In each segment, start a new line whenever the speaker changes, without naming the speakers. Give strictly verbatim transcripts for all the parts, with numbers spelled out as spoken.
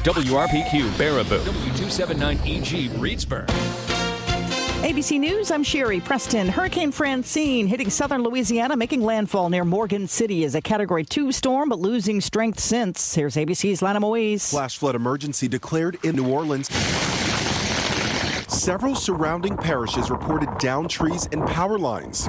W R P Q Baraboo, W two seventy-nine E G Reedsburg.
A B C News, I'm Sherry Preston. Hurricane Francine hitting southern Louisiana, making landfall near Morgan City as a Category two storm, but losing strength since. Here's A B C's Lana Moise.
Flash flood emergency declared in New Orleans. Several surrounding parishes reported downed trees and power lines.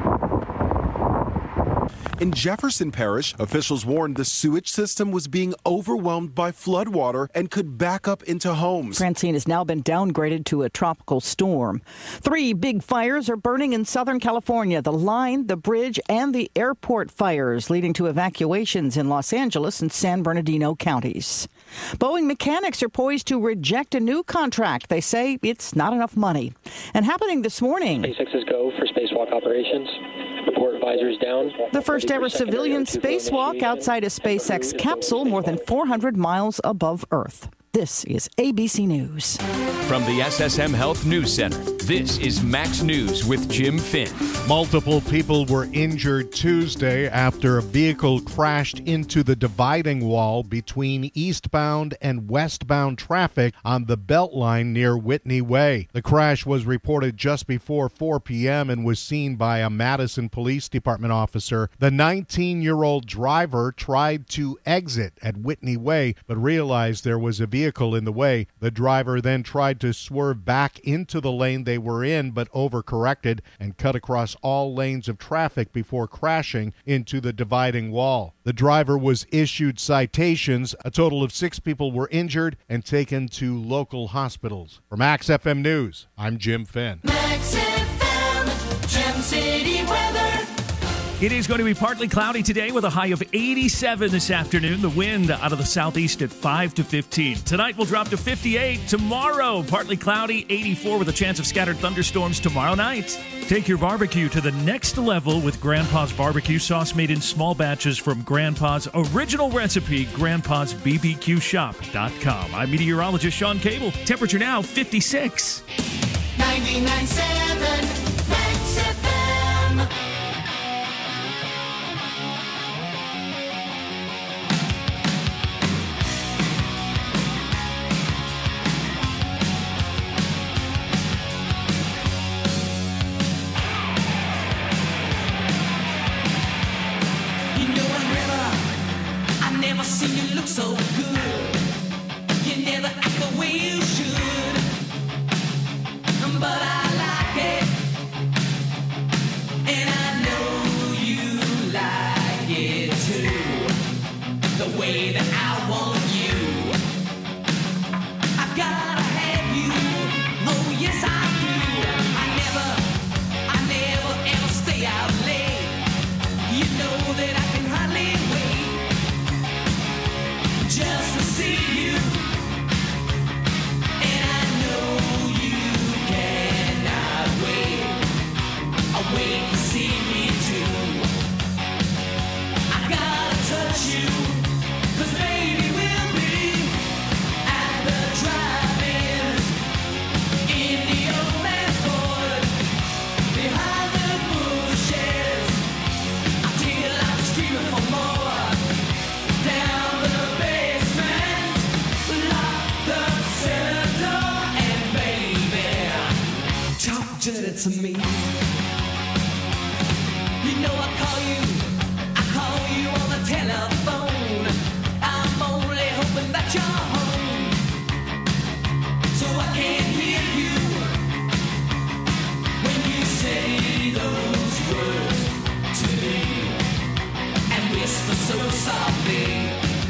In Jefferson Parish, officials warned the sewage system was being overwhelmed by floodwater and could back up into homes.
Francine has now been downgraded to a tropical storm. Three big fires are burning in Southern California: the line, the bridge, and the airport fires, leading to evacuations in Los Angeles and San Bernardino counties. Boeing mechanics are poised to reject a new contract. They say it's not enough money. And happening this morning,
SpaceX's go for spacewalk operations. Report advisors down.
The first ever civilian spacewalk outside a SpaceX capsule more than four hundred miles above Earth. This is A B C News.
From the S S M Health News Center, this is Max News with Jim Finn.
Multiple people were injured Tuesday after a vehicle crashed into the dividing wall between eastbound and westbound traffic on the Beltline near Whitney Way. The crash was reported just before four p.m. and was seen by a Madison Police Department officer. The nineteen-year-old driver tried to exit at Whitney Way, but realized there was a vehicle vehicle in the way. The driver then tried to swerve back into the lane they were in, but overcorrected and cut across all lanes of traffic before crashing into the dividing wall. The driver was issued citations. A total of six people were injured and taken to local hospitals. For Max F M News, I'm Jim Finn.
Max F M, Gem City weather.
It is going to be partly cloudy today with a high of eighty-seven this afternoon. The wind out of the southeast at five to fifteen. Tonight will drop to fifty-eight. Tomorrow, partly cloudy, eighty-four with a chance of scattered thunderstorms tomorrow night. Take your barbecue to the next level with Grandpa's barbecue sauce made in small batches from Grandpa's original recipe, grandpas b b q shop dot com. I'm meteorologist Sean Cable. Temperature now fifty-six.
ninety-nine point seven Max F M.
See you look so good. You never act the way you should, but I like it, and I know you like it too. The way that I want you, I gotta have you. Oh yes I do. I never, I never ever stay out late. You know that I can hardly wait just to see you, and I know you cannot wait. I wait to see me too. I gotta touch you, 'cause baby we'll be at the drive-ins, in the old man's Ford, behind the bushes, until I'm screaming for more, down the to me. You know I call you, I call you on the telephone. I'm only hoping that you're home, so I can't hear you when you say those words to me and whisper so softly.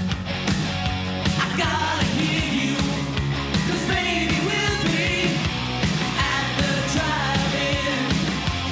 I gotta hear you, 'cause baby we'll be at the drive-in,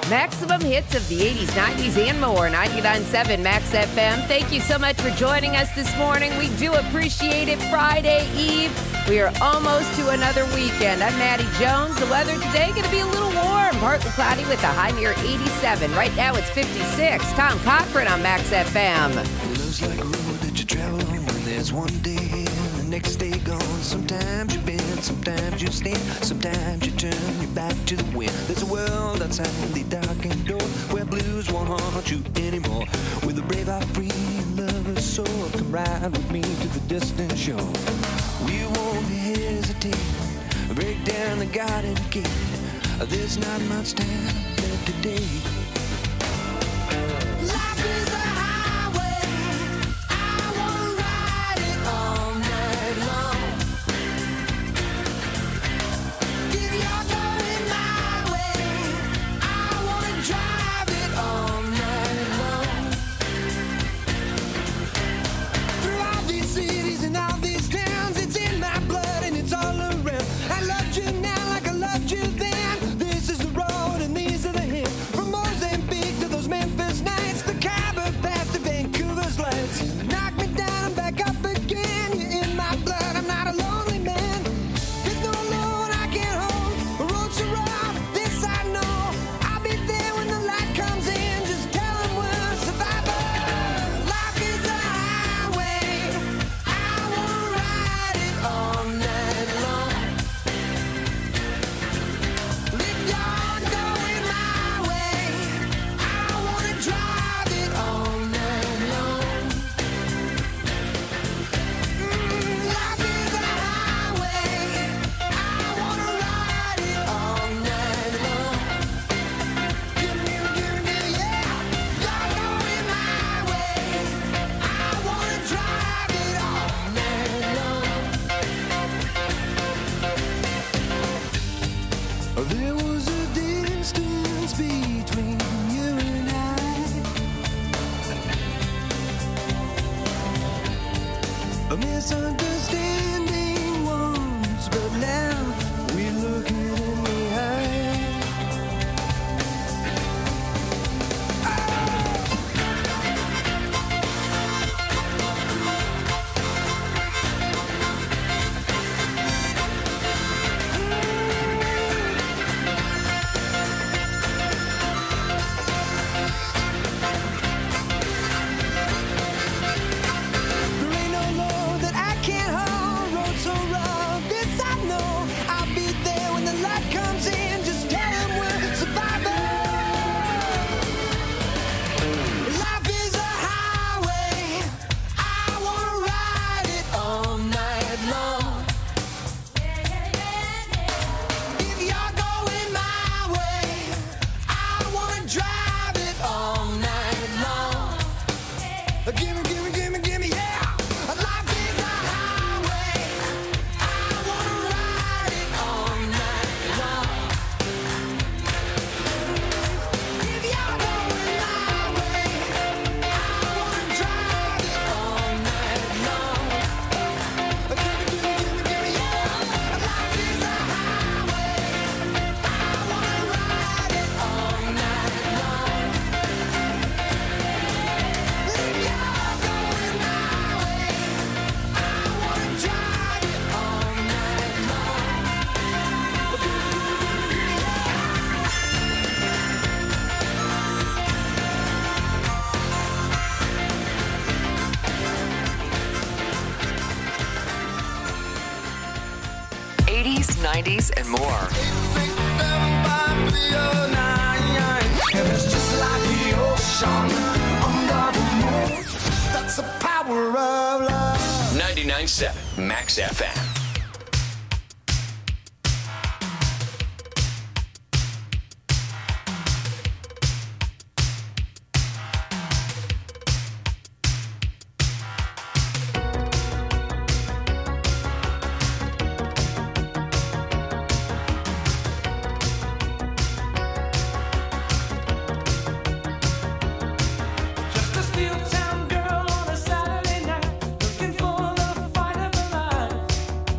Maximum hits of the eighties, nineties, and more. ninety-nine point seven Max F M. Thank you so much for joining us this morning. We do appreciate it. Friday Eve. We are almost to another weekend. I'm Maddie Jones. The weather today going to be a little warm. Partly cloudy with a high near eighty-seven. Right now it's fifty-six. Tom Cochran on Max F M.
It looks like a road that you travel on when there's one day and the next day gone. Sometimes you bend, sometimes you stand, sometimes you turn your back to the wind. There's a world outside the darkened door where blues won't haunt you anymore. With a brave heart free and lover's soul, come ride with me to the distant shore. We won't hesitate, break down the garden gate. There's not much time left today. Life is a highway, I wanna ride it all night long. If you're going my way, I wanna drive it all night long. Through all these cities and all these towns, it's in my blood and it's all around. I loved you now like I loved you then. This is the road and these are the hills. From Mozambique to those Memphis nights, the Khyber Pass to Vancouver's lights. Knock me down and back up again. You're in my blood, I'm not a lonely man. There's no load I can't hold. The road's so rough, this I know. I'll be there when the light comes in. Just tell them we're survivors. Life is a highway, I wanna ride it all night long. If you're going my way, I wanna drive it all night long. Mm, life is a highway, I wanna ride it all night long. Give me, give me, yeah. You're going my way, I wanna drive it all night long. There was a distance between you and I, a misunderstanding once, but now we look it in the eye. There ain't no load that I can't hold. Road so rough, this I know. I'll be there when the light comes in. Just tell them we're survivors. Life is a highway, I wanna ride it all night long. If you're going my way, I wanna drive it all night long. Gimme, gimme, gimme, gimme, yeah. Life is a highway, I wanna ride it all night long. If you're going my way, I wanna drive it all night long. Gimme, gimme, gimme, gimme, yeah. Life is a highway, I wanna ride it all night long. If you're going my way, I wanna drive it all night long.
eighties, nineties, and more.
It's just like the ocean under the moon. That's the power of love.
ninety-nine point seven Max F M.
Just a steel town girl on a Saturday night, looking for the fight of her life.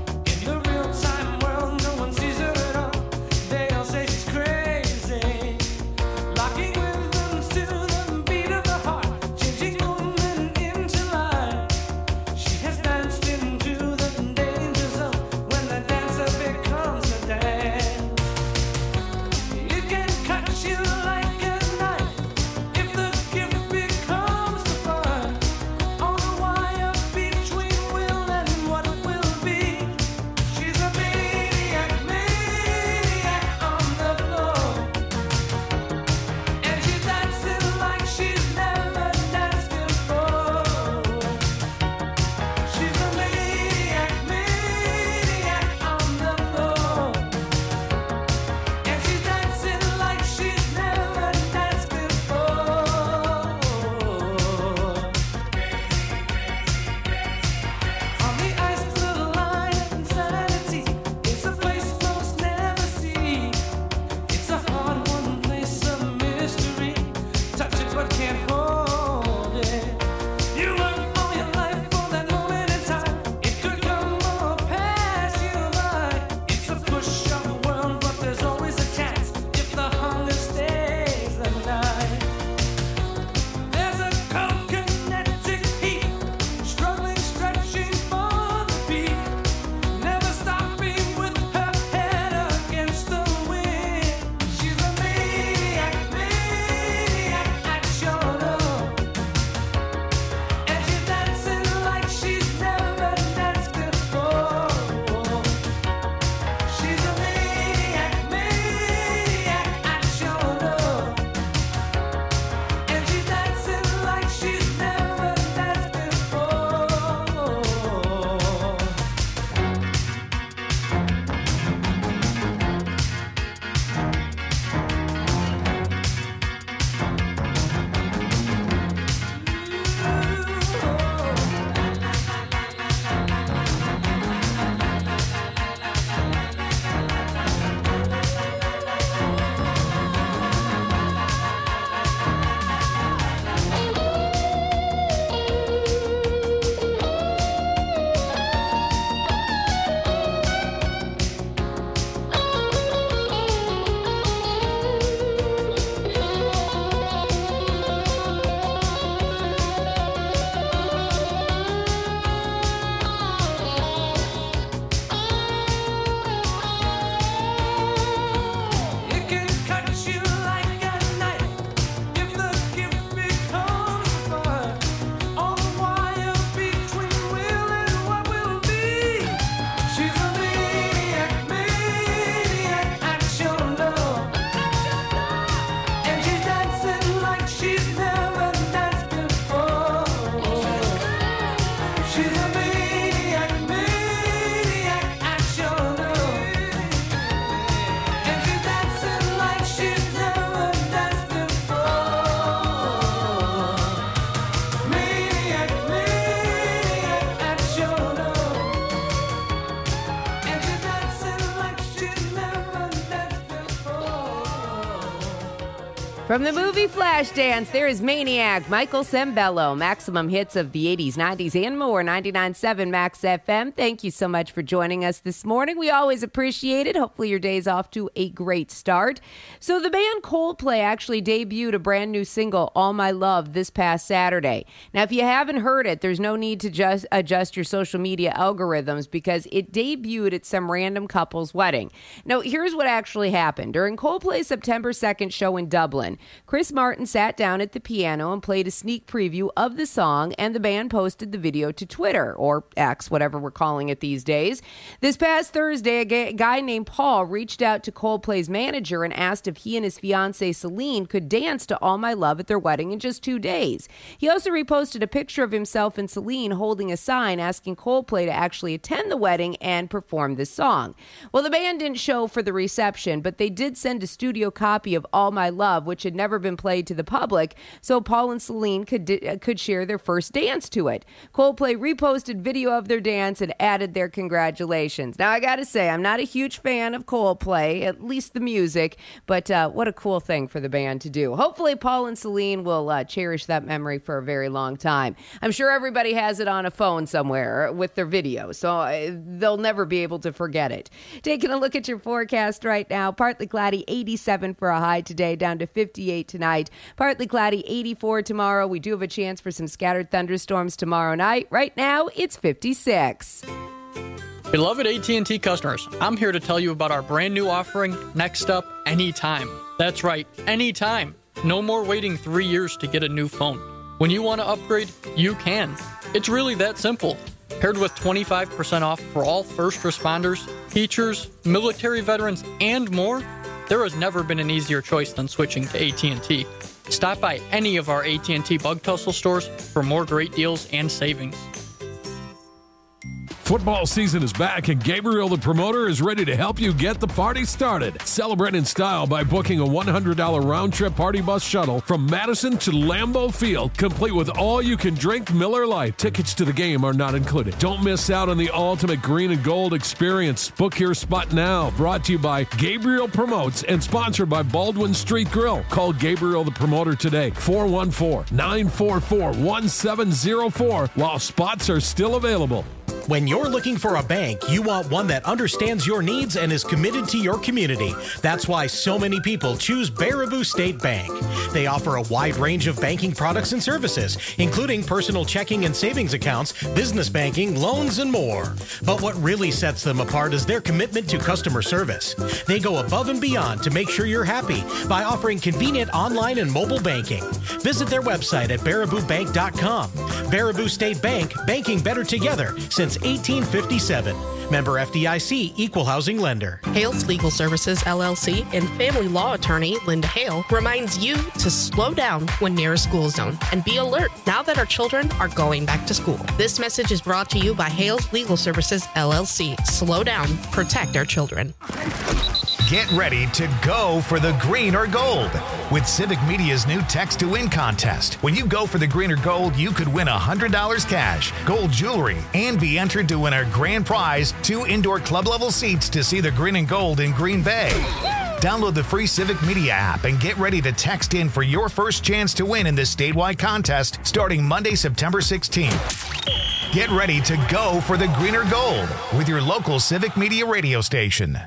From the movie Flashdance, there is Maniac, Michael Sembello, maximum hits of the eighties, nineties, and more. ninety-nine point seven Max F M. Thank you so much for joining us this morning. We always appreciate it. Hopefully your day's off to a great start. So the band Coldplay actually debuted a brand new single, All My Love, this past Saturday. Now, if you haven't heard it, there's no need to just adjust your social media algorithms because it debuted at some random couple's wedding. Now, here's what actually happened. During Coldplay's September second show in Dublin, Chris Martin sat down at the piano and played a sneak preview of the song, and the band posted the video to Twitter, or X, whatever we're calling it these days. This past Thursday, a ga- guy named Paul reached out to Coldplay's manager and asked if he and his fiancée Celine could dance to All My Love at their wedding in just two days. He also reposted a picture of himself and Celine holding a sign asking Coldplay to actually attend the wedding and perform this song. Well, the band didn't show for the reception, but they did send a studio copy of All My Love, which had never been played to the public, so Paul and Celine could di- could share their first dance to it. Coldplay reposted video of their dance and added their congratulations. Now, I gotta say, I'm not a huge fan of Coldplay, at least the music, but uh, what a cool thing for the band to do. Hopefully, Paul and Celine will uh, cherish that memory for a very long time. I'm sure everybody has it on a phone somewhere with their video, so uh, they'll never be able to forget it. Taking a look at your forecast right now, partly cloudy, eighty-seven for a high today, down to fifty-eight tonight. Partly cloudy, eighty-four tomorrow. We do have a chance for some scattered thunderstorms tomorrow night. Right now, it's fifty-six.
Beloved A T and T customers, I'm here to tell you about our brand new offering, Next Up Anytime. That's right, anytime. No more waiting three years to get a new phone. When you want to upgrade, you can. It's really that simple. Paired with twenty-five percent off for all first responders, teachers, military veterans, and more, there has never been an easier choice than switching to A T and T. Stop by any of our A T and T Bug Tussle stores for more great deals and savings.
Football season is back, and Gabriel the Promoter is ready to help you get the party started. Celebrate in style by booking a one hundred dollars round-trip party bus shuttle from Madison to Lambeau Field, complete with all-you-can-drink Miller Lite. Tickets to the game are not included. Don't miss out on the ultimate green and gold experience. Book your spot now. Brought to you by Gabriel Promotes and sponsored by Baldwin Street Grill. Call Gabriel the Promoter today, four one four, nine four four, one seven zero four, while spots are still available.
When you're looking for a bank, you want one that understands your needs and is committed to your community. That's why so many people choose Baraboo State Bank. They offer a wide range of banking products and services, including personal checking and savings accounts, business banking, loans, and more. But what really sets them apart is their commitment to customer service. They go above and beyond to make sure you're happy by offering convenient online and mobile banking. Visit their website at baraboo bank dot com. Baraboo State Bank, banking better together since eighteen fifty-seven. Member F D I C, Equal Housing Lender.
Hales Legal Services, L L C, and family law attorney Linda Hale reminds you to slow down when near a school zone and be alert now that our children are going back to school. This message is brought to you by Hales Legal Services, L L C. Slow down, protect our children.
Get ready to go for the green or gold with Civic Media's new Text to Win contest. When you go for the green or gold, you could win one hundred dollars cash, gold jewelry, and be entered to win our grand prize, two indoor club-level seats to see the green and gold in Green Bay. Download the free Civic Media app and get ready to text in for your first chance to win in this statewide contest starting Monday, September sixteenth. Get ready to go for the green or gold with your local Civic Media radio station.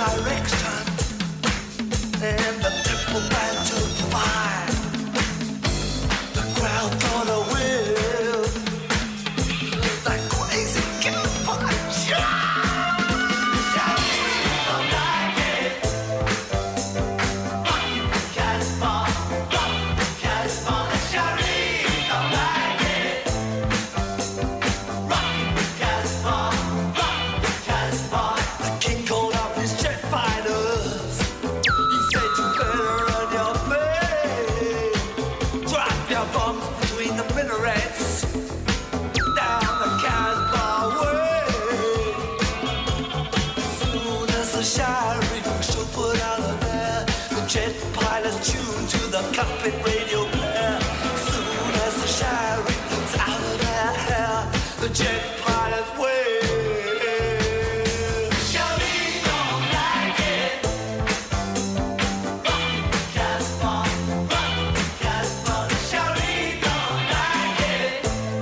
direction, and the people plan to fight. The crowd gonna will like crazy campfire. Jet pilots tune to the cockpit radio player. Soon as the shire is out of their hair, the jet pilots wave. Shawty don't like it. Rock Casbah, rock Casbah. Shawty don't like it.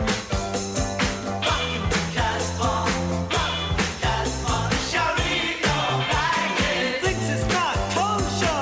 Rock Casbah, rock Casbah. Shawty don't like it. Thinks it's not kosher.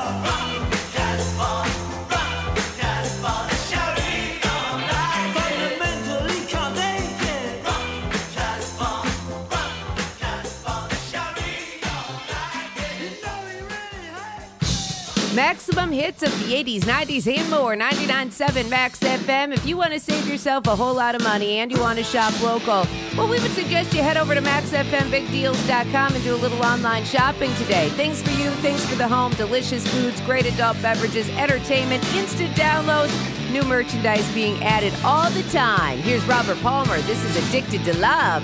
Maximum hits of the eighties, nineties, and more. ninety-nine point seven Max F M. If you want to save yourself a whole lot of money and you want to shop local, well, we would suggest you head over to max f m big deals dot com and do a little online shopping today. Things for you, things for the home, delicious foods, great adult beverages, entertainment, instant downloads, new merchandise being added all the time. Here's Robert Palmer. This is Addicted to Love.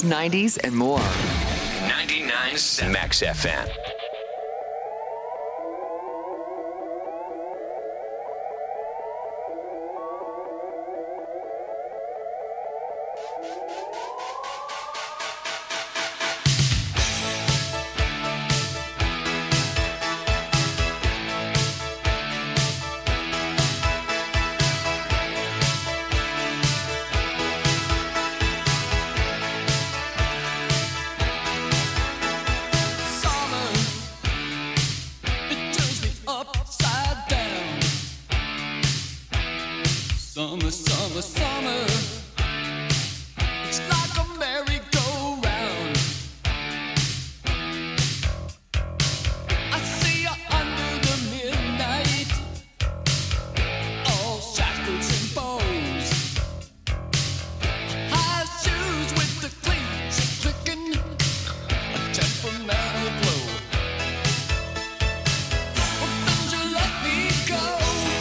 nineties, and more.
ninety-nine point seven Max F M.
Summer, summer, summer. It's like a merry-go-round. I see you under the midnight, all shackles and bows. High shoes with the cleats clicking, a temperamental glow. Well, don't you let me go.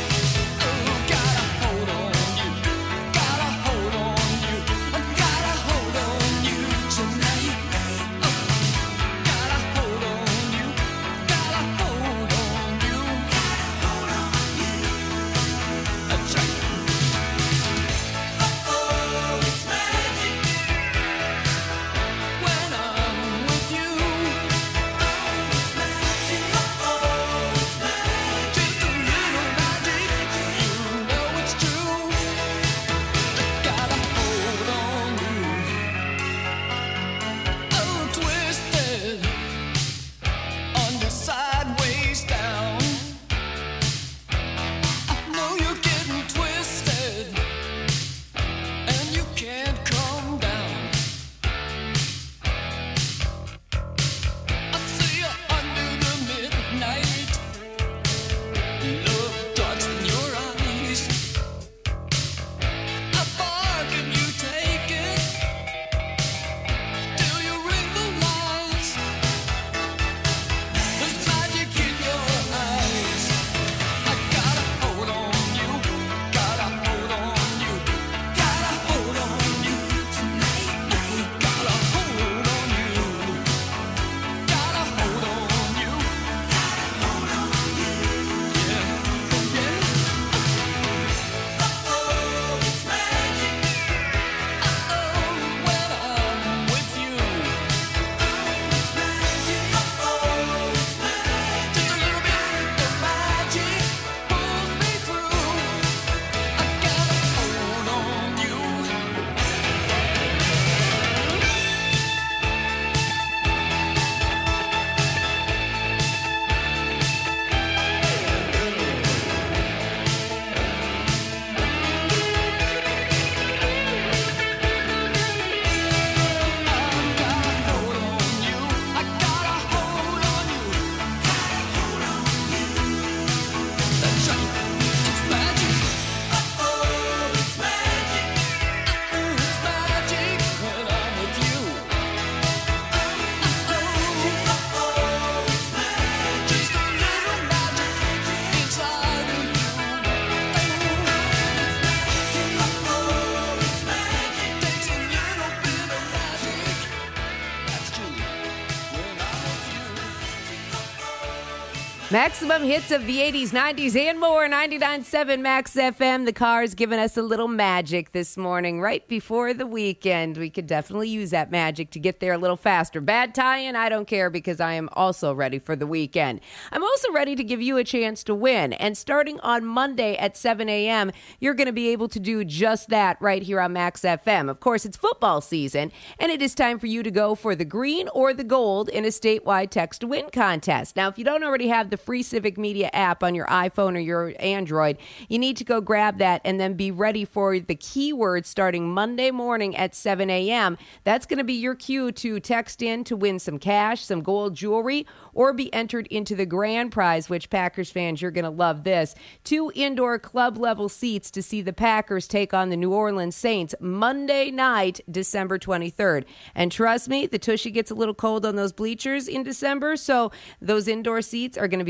Maximum hits of the eighties, nineties, and more. ninety-nine point seven Max F M. The car's giving us a little magic this morning right before the weekend. We could definitely use that magic to get there a little faster. Bad tie-in, I don't care because I am also ready for the weekend. I'm also ready to give you a chance to win. And starting on Monday at seven a.m., you're going to be able to do just that right here on Max F M. Of course, it's football season, and it is time for you to go for the green or the gold in a statewide text-to-win contest. Now, if you don't already have the free Civic Media app on your iPhone or your Android, you need to go grab that and then be ready for the keyword starting Monday morning at seven a.m. That's going to be your cue to text in to win some cash, some gold jewelry, or be entered into the grand prize, which Packers fans, you're going to love this. Two indoor club level seats to see the Packers take on the New Orleans Saints Monday night, December twenty-third. And trust me, the Tushy gets a little cold on those bleachers in December, so those indoor seats are going to be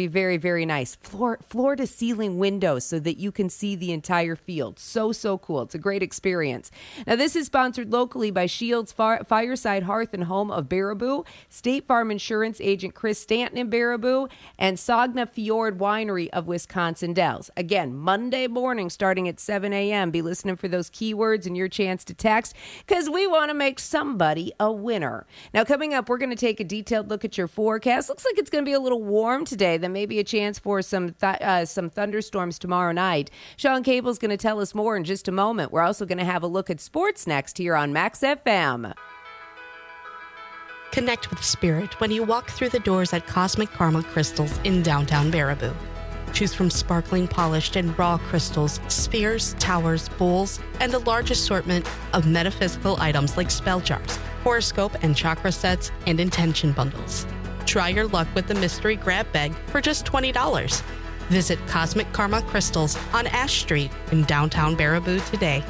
be very, very nice. Floor, floor to ceiling windows so that you can see the entire field. So, so cool. It's a great experience. Now, this is sponsored locally by Shields Far- Fireside Hearth and Home of Baraboo, State Farm Insurance agent Chris Stanton in Baraboo, and Sagna Fjord Winery of Wisconsin Dells. Again, Monday morning starting at seven a.m. Be listening for those keywords and your chance to text because we want to make somebody a winner. Now, coming up, we're going to take a detailed look at your forecast. Looks like it's going to be a little warm today. Then maybe a chance for some th- uh, some thunderstorms tomorrow night. Sean Cable's going to tell us more in just a moment. We're also going to have a look at sports next here on Max F M.
Connect with spirit when you walk through the doors at Cosmic Karma Crystals in downtown Baraboo. Choose from sparkling, polished, and raw crystals, spheres, towers, bowls, and a large assortment of metaphysical items like spell jars, horoscope and chakra sets, and intention bundles. Try your luck with the mystery grab bag for just twenty dollars. Visit Cosmic Karma Crystals on Ash Street in downtown Baraboo today.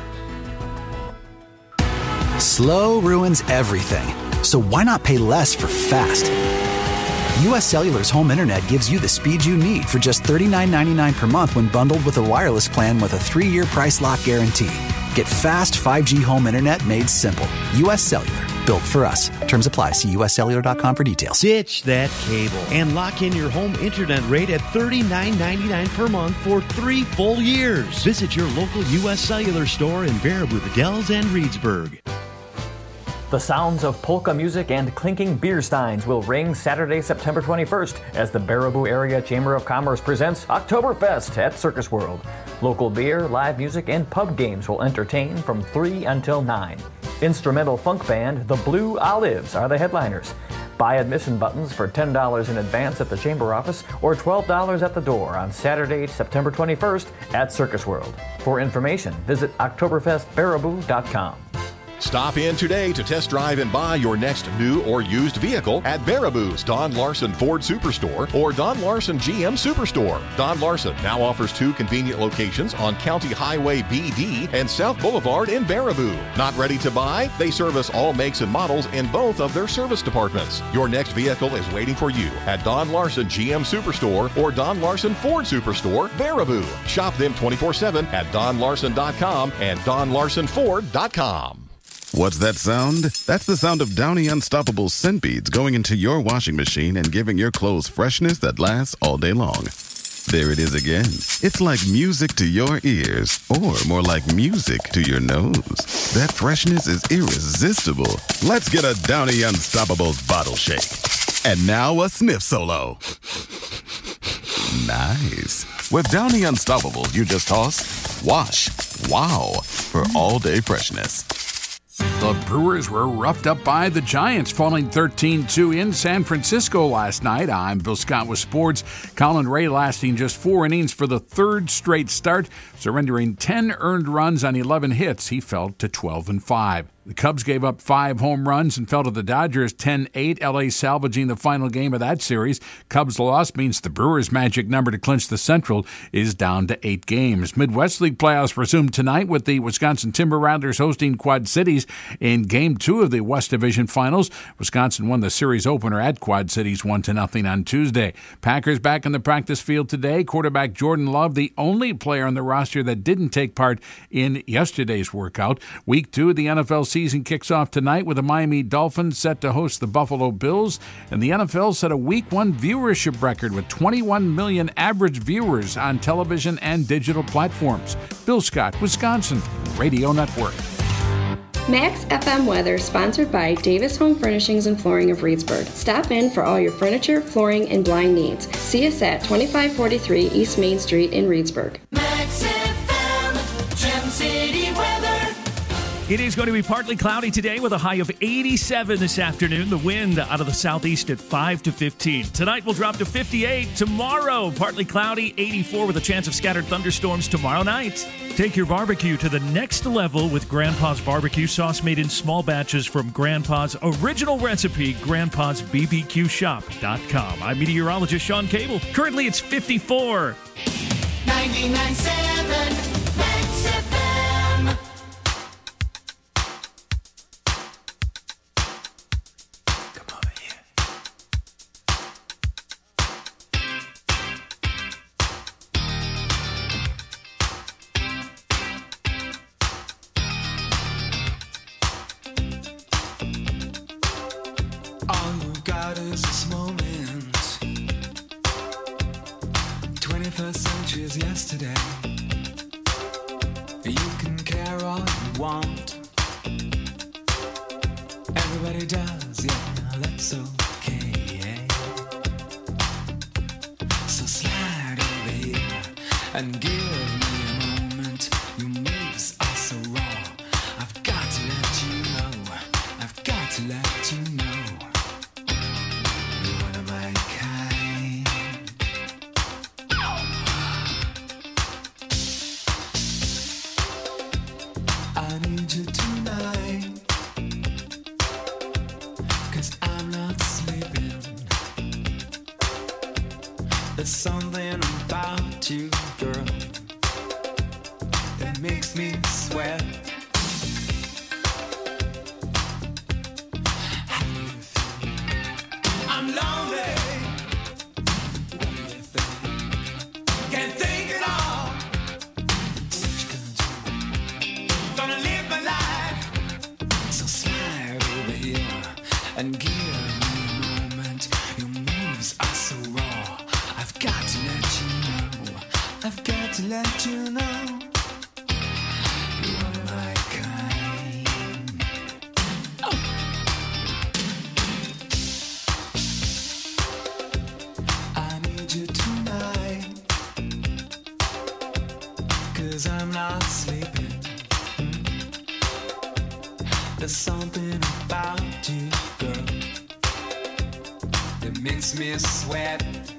Slow ruins everything, so why not pay less for fast? U S Cellular's home internet gives you the speed you need for just thirty-nine ninety-nine per month when bundled with a wireless plan with a three-year price lock guarantee. Get fast five G home internet made simple. U S Cellular, built for us. Terms apply. See U S cellular dot com for details.
Ditch that cable and lock in your home internet rate at thirty-nine ninety-nine per month for three full years. Visit your local U S Cellular store in Baraboo, the Dells, and Reedsburg.
The sounds of polka music and clinking beer steins will ring Saturday, September twenty-first as the Baraboo Area Chamber of Commerce presents Oktoberfest at Circus World. Local beer, live music, and pub games will entertain from three until nine. Instrumental funk band The Blue Olives are the headliners. Buy admission buttons for ten dollars in advance at the chamber office or twelve dollars at the door on Saturday, September twenty-first at Circus World. For information, visit oktoberfest baraboo dot com.
Stop in today to test drive and buy your next new or used vehicle at Baraboo's Don Larson Ford Superstore or Don Larson G M Superstore. Don Larson now offers two convenient locations on County Highway B D and South Boulevard in Baraboo. Not ready to buy? They service all makes and models in both of their service departments. Your next vehicle is waiting for you at Don Larson G M Superstore or Don Larson Ford Superstore, Baraboo. Shop them twenty-four seven at don larson dot com and don larson ford dot com.
What's that sound? That's the sound of Downy Unstoppable scent beads going into your washing machine and giving your clothes freshness that lasts all day long. There it is again. It's like music to your ears, or more like music to your nose. That freshness is irresistible. Let's get a Downy Unstoppables bottle shake. And now a sniff solo. Nice. With Downy Unstoppables, you just toss, wash, wow, for all-day freshness.
The Brewers were roughed up by the Giants, falling thirteen two in San Francisco last night. I'm Bill Scott with sports. Colin Ray lasting just four innings for the third straight start, surrendering ten earned runs on eleven hits. He fell to twelve and five. The Cubs gave up five home runs and fell to the Dodgers ten eight, L A salvaging the final game of that series. Cubs' loss means the Brewers' magic number to clinch the Central is down to eight games. Midwest League playoffs resume tonight with the Wisconsin Timber Rattlers hosting Quad Cities in Game two of the West Division Finals. Wisconsin won the series opener at Quad Cities one to nothing on Tuesday. Packers back in the practice field today. Quarterback Jordan Love, the only player on the roster that didn't take part in yesterday's workout. Week two of the N F L season kicks off tonight with the Miami Dolphins set to host the Buffalo Bills, and the N F L set a week one viewership record with twenty-one million average viewers on television and digital platforms. Bill Scott, Wisconsin Radio Network.
Max F M weather sponsored by Davis Home Furnishings and Flooring of Reedsburg. Stop in for all your furniture, flooring, and blind needs. See us at twenty-five forty-three East Main Street in Reedsburg.
Max F M, Gem City weather.
It is going to be partly cloudy today with a high of eighty-seven this afternoon. The wind out of the southeast at five to fifteen. Tonight will drop to fifty-eight. Tomorrow, partly cloudy, eighty-four with a chance of scattered thunderstorms tomorrow night. Take your barbecue to the next level with Grandpa's Barbecue Sauce made in small batches from Grandpa's original recipe, grandpas b b q shop dot com. I'm meteorologist Sean Cable. Currently, it's fifty-four.
ninety-nine point seven Max F M.
say. You can care all you want. Everybody does, yeah, that's okay. So slide over here and give me a moment. Your moves are so raw. I've got to let you know. I've got to let you know. You're one of my kind. I need you tonight. 'Cause I'm not sleeping. There's something about you, girl, that makes me sweat. How do you feel? I'm lonely. What do you think? Can't think at all. What you gonna do? Gonna live my life. So slide over here and give me a moment. Your moves are so raw. I've got to let you know. I've got to let you know. You're one of my kind. Oh. I need you tonight. 'Cause I'm not sleeping. There's something about you, girl, that makes me sweat.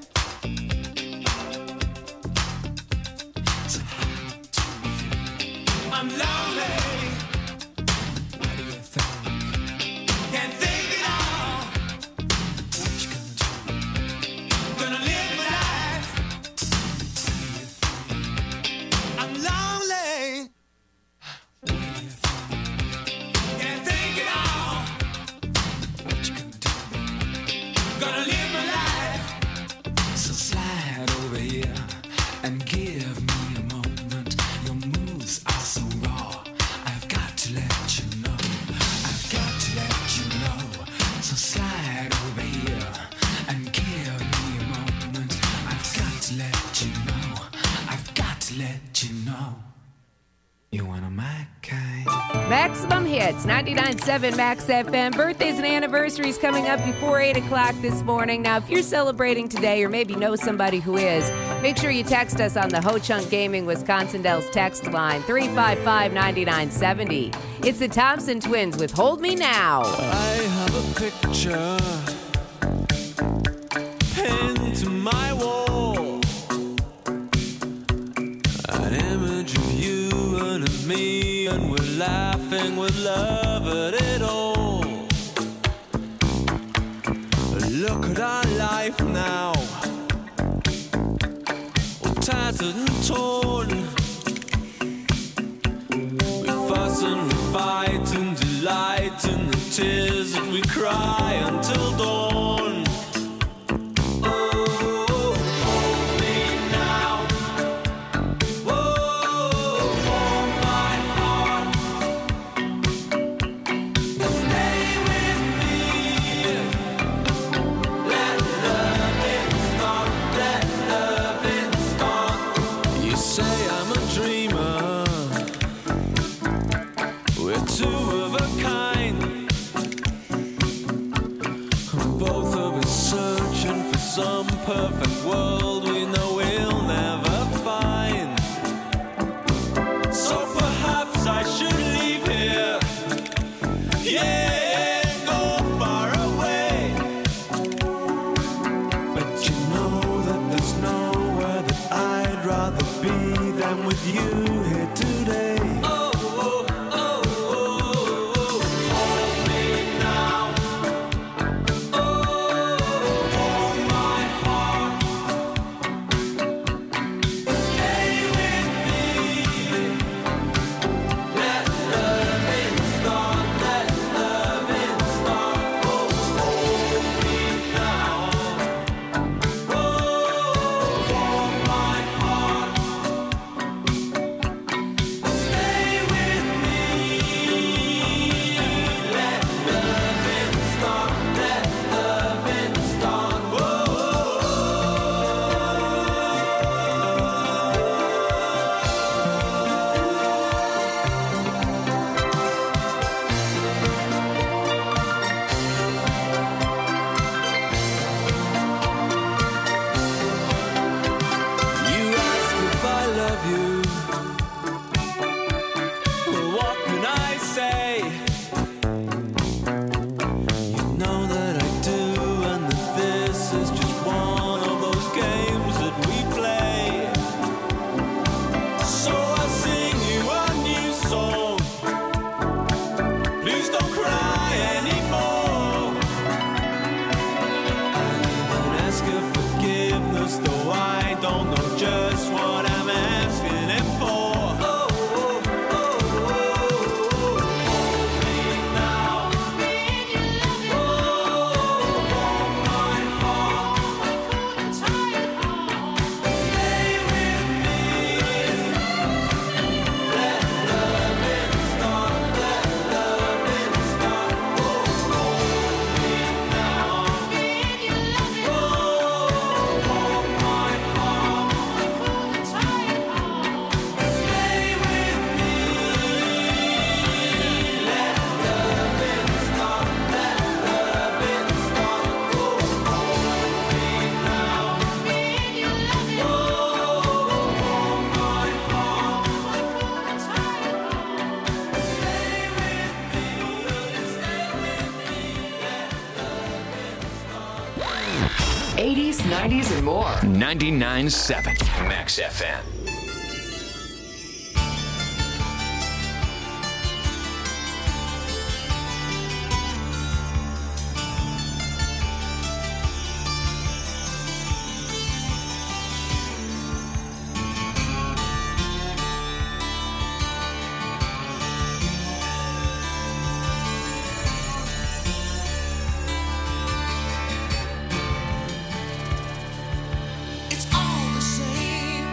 So how do you feel? I'm lonely. What do you think? Can't think at all. What you gonna do? Gonna live my life. What do you think? I'm lonely. What do you think? Can't think at all. What you gonna do? Gonna live my life. So slide over here and give me a moment. Your moves are so raw. I've got to let you know. I've got to let you know. So slide over here and give me a moment. I've got to let you know. I've got to let you know. You're one of my kind.
Maximum Hits, ninety-nine point seven Max F M. Birthdays and anniversaries coming up before eight o'clock this morning. Now, if you're celebrating today or maybe know somebody who is, make sure you text us on the Ho Chunk Gaming Wisconsin Dells text line, three five five, nine nine seven zero. It's the Thompson Twins with Hold Me Now.
I have a picture pinned to my wall, an image of you and of me, and we're laughing with love at it all. Look at our life now, all tattered and torn. We fuss and we fight and delight in the tears that we cry until dawn. Oh, hold me now. Whoa, hold my heart. Stay with me. Let loving start. Let loving start. You say I'm a dreamer. We're two of a kind. Both of us searching for some perfect world we know we'll never find. So perhaps I should leave here. Yeah, go far away. But you know that there's nowhere that I'd rather be than with you here today. Oh, oh, oh, oh, oh. Hold me now. Oh, hold my heart. Stay with me. Let loving start. Let loving start. Oh, hold me now. Oh, hold my heart. Stay
eighties, nineties, and more.
ninety-nine point seven Max F M.
It's all the same.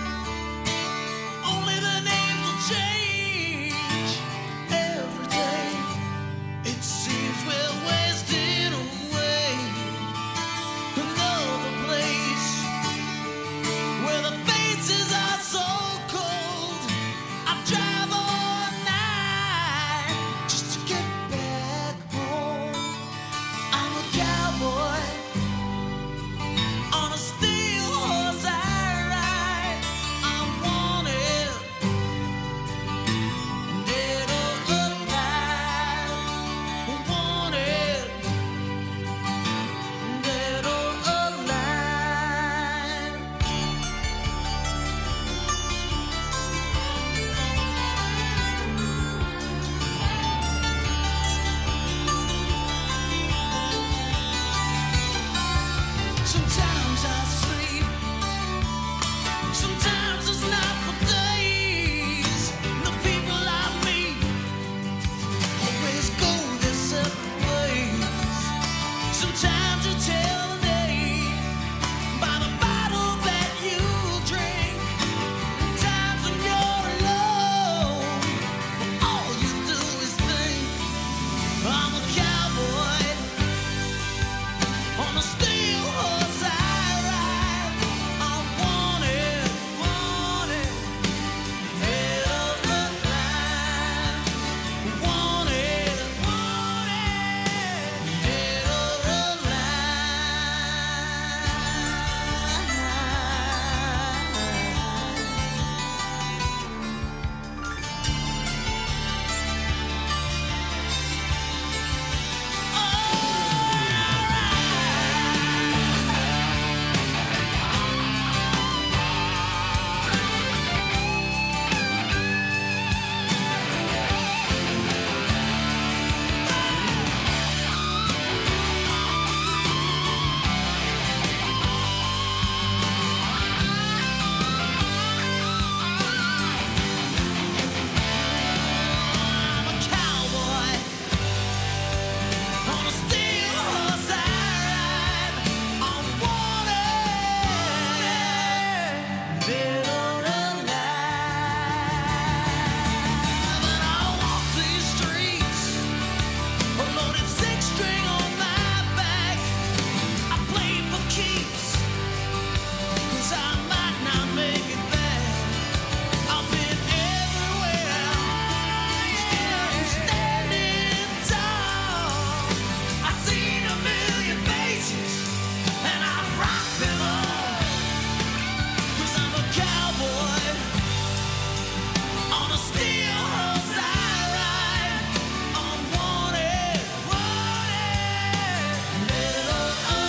Only the names will change every day. It seems we're wasting away. Another place where the faces are so cold. I drive all night just to get back home. I'm a cowboy on a steel horse I ride. I'm wanted, dead or alive. Wanted, dead or alive. Sometimes I sleep, sometimes it's not for days. The people I meet always go their separate ways. Sometimes you tell the day by the bottle that you drink. Times when you're alone, all you do is think. I'm a cowboy on a steel horse I ride. I'm wanted, wanted, dead or alive. Wanted, wanted, dead or I'm a cowboy on a steel horse I ride. I'm wanted, dead or alive. And I walk these streets, a loaded six string on my back. I play for keeps, 'cause I might not make it back. I've been everywhere, still I'm standing tall. I've seen a million faces, and I rock them all. 'Cause I'm a cowboy on a steel horse I ride. I'm wanted, wanted, dead or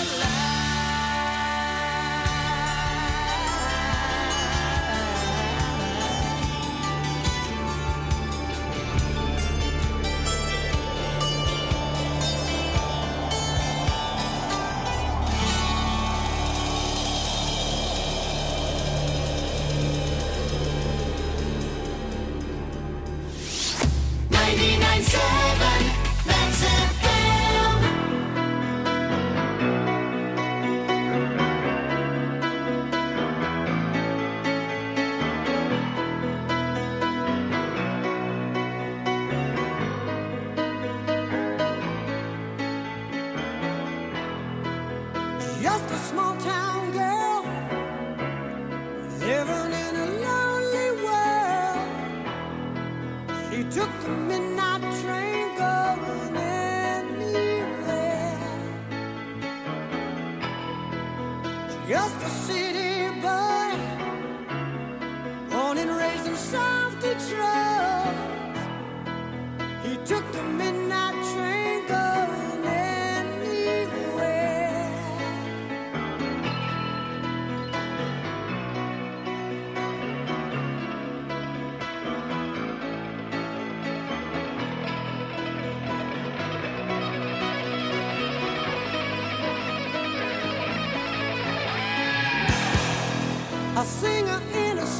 ninety-nine point seven Max F M.
Just a small town girl living in a lonely world. She took the midnight train going anywhere. Just a city boy, born and raised in South Detroit. He took the midnight train going anywhere.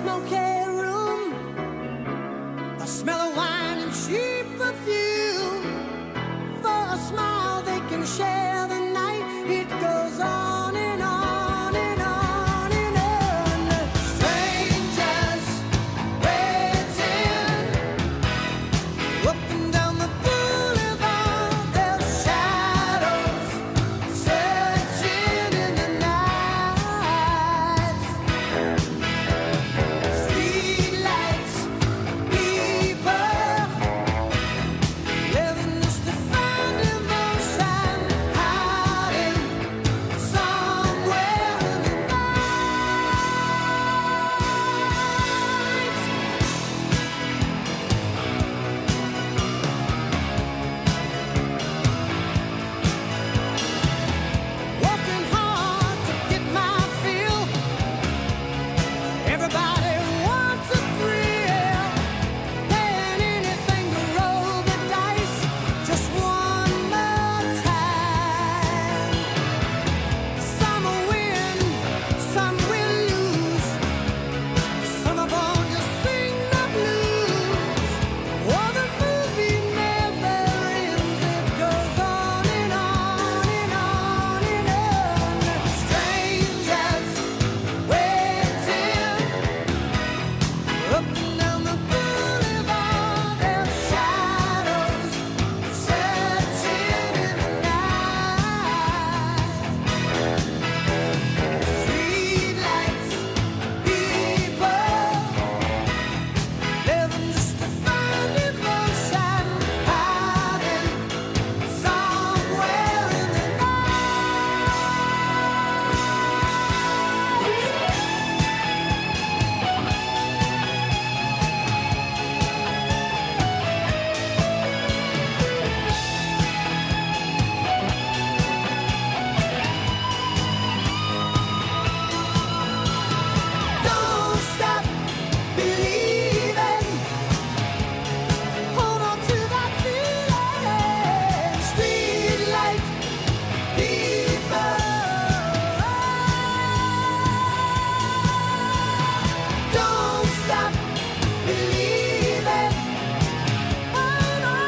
smoky room, the smell of wine and cheap perfume. For a smile they can share the night. It goes on and on and on and on. Strangers waiting up and down the boulevard, their shadows searching in the night. Streetlights, people living just to find emotion, hiding somewhere in the working hard to get my fill. Everybody wants a thrill, paying anything to roll the dice just one more time. Some will win, some will lose. Some are born to sing the blues. Oh, the movie never ends. It goes on and on and on and on. Strangers waiting up and down the boulevard, their shadows searching in the night. Streetlights, people living just to find emotion, hiding somewhere in the Don't stop believing. Hold on to that feeling. Streetlight people. Don't stop believing. Hold on.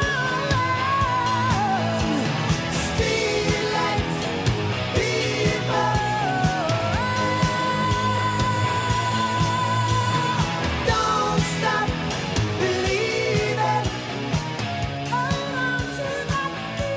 Streetlight people. Don't stop believing. Hold on to that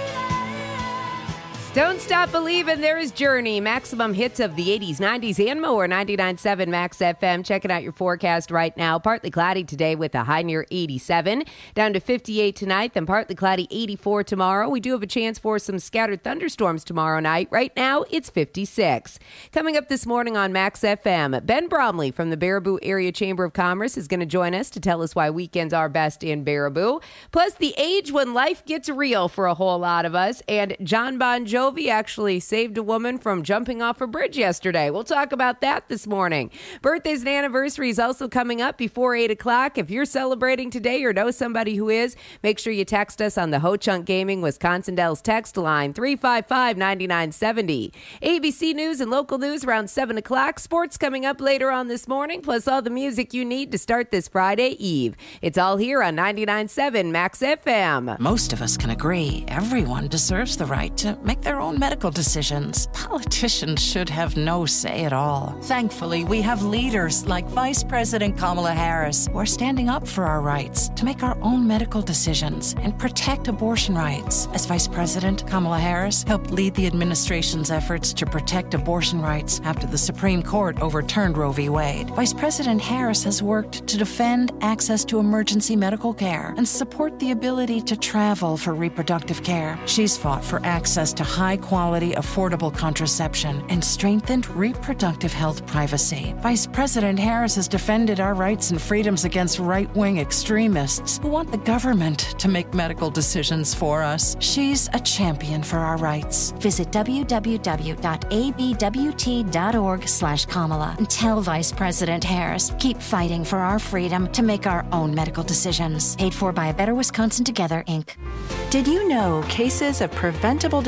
feeling.
Don't stop believing. There is Journey. Maximum hits of the eighties, nineties, and more. ninety-nine point seven Max F M. Checking out your forecast right now. Partly cloudy today with a high near eighty-seven. Down to fifty-eight tonight, then partly cloudy eighty-four tomorrow. We do have a chance for some scattered thunderstorms tomorrow night. Right now, it's fifty-six. Coming up this morning on Max F M, Ben Bromley from the Baraboo Area Chamber of Commerce is going to join us to tell us why weekends are best in Baraboo. Plus, the age when life gets real for a whole lot of us. And John Bon Jovi actually saved a woman from jumping off a bridge yesterday. We'll talk about that this morning. Birthdays and anniversaries also coming up before eight o'clock. If you're celebrating today or know somebody who is, make sure you text us on the Ho Chunk Gaming Wisconsin Dells text line three five five, nine nine seven zero. A B C News and local news around seven o'clock. Sports coming up later on this morning, plus all the music you need to start this Friday Eve. It's all here on ninety-nine point seven Max F M.
Most of us can agree everyone deserves the right to make their own medical decisions. Politicians should have no say at all. Thankfully, we have leaders like Vice President Kamala Harris who are standing up for our rights to make our own medical decisions and protect abortion rights. As Vice President, Kamala Harris helped lead the administration's efforts to protect abortion rights after the Supreme Court overturned Roe v. Wade. Vice President Harris has worked to defend access to emergency medical care and support the ability to travel for reproductive care. She's fought for access to high-quality, affordable contraception and strengthened reproductive health privacy. Vice President Harris has defended our rights and freedoms against right-wing extremists who want the government to make medical decisions for us. She's a champion for our rights.
Visit w w w dot a b w t dot org slash Kamala and tell Vice President Harris, keep fighting for our freedom to make our own medical decisions. Paid for by A Better Wisconsin Together, Incorporated.
Did you know cases of preventable diseases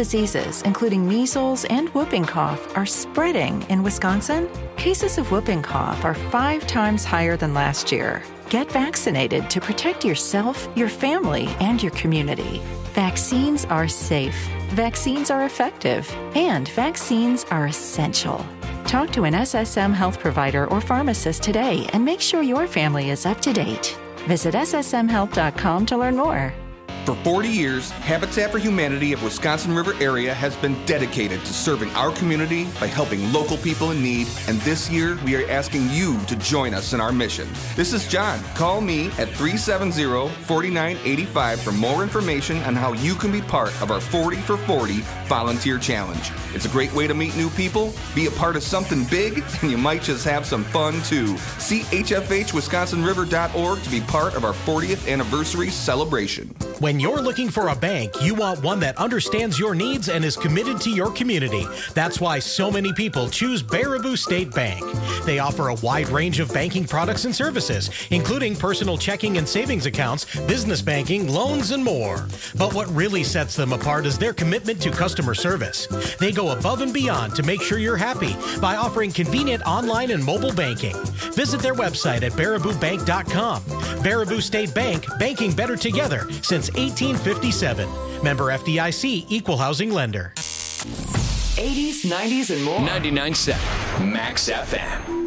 diseases, including measles and whooping cough, are spreading in Wisconsin, cases of whooping cough are five times higher than last year. Get vaccinated to protect yourself, your family, and your community. Vaccines are safe, vaccines are effective, and vaccines are essential. Talk to an S S M health provider or pharmacist today and make sure your family is up to date. Visit S S M health dot com to learn more.
For forty years, Habitat for Humanity of Wisconsin River area has been dedicated to serving our community by helping local people in need, and this year we are asking you to join us in our mission. This is John. Call me at three seven zero, four nine eight five for more information on how you can be part of our forty for forty volunteer challenge. It's a great way to meet new people, be a part of something big, and you might just have some fun too. See H F H Wisconsin River dot org to be part of our fortieth anniversary celebration.
When you're looking for a bank, you want one that understands your needs and is committed to your community. That's why so many people choose Baraboo State Bank. They offer a wide range of banking products and services, including personal checking and savings accounts, business banking, loans, and more. But what really sets them apart is their commitment to customer service. They go above and beyond to make sure you're happy by offering convenient online and mobile banking. Visit their website at baraboo bank dot com. Baraboo State Bank, banking better together since eighteen fifty-seven. Member F D I C, Equal Housing Lender.
eighties, nineties, and more. ninety-nine point seven Max F M.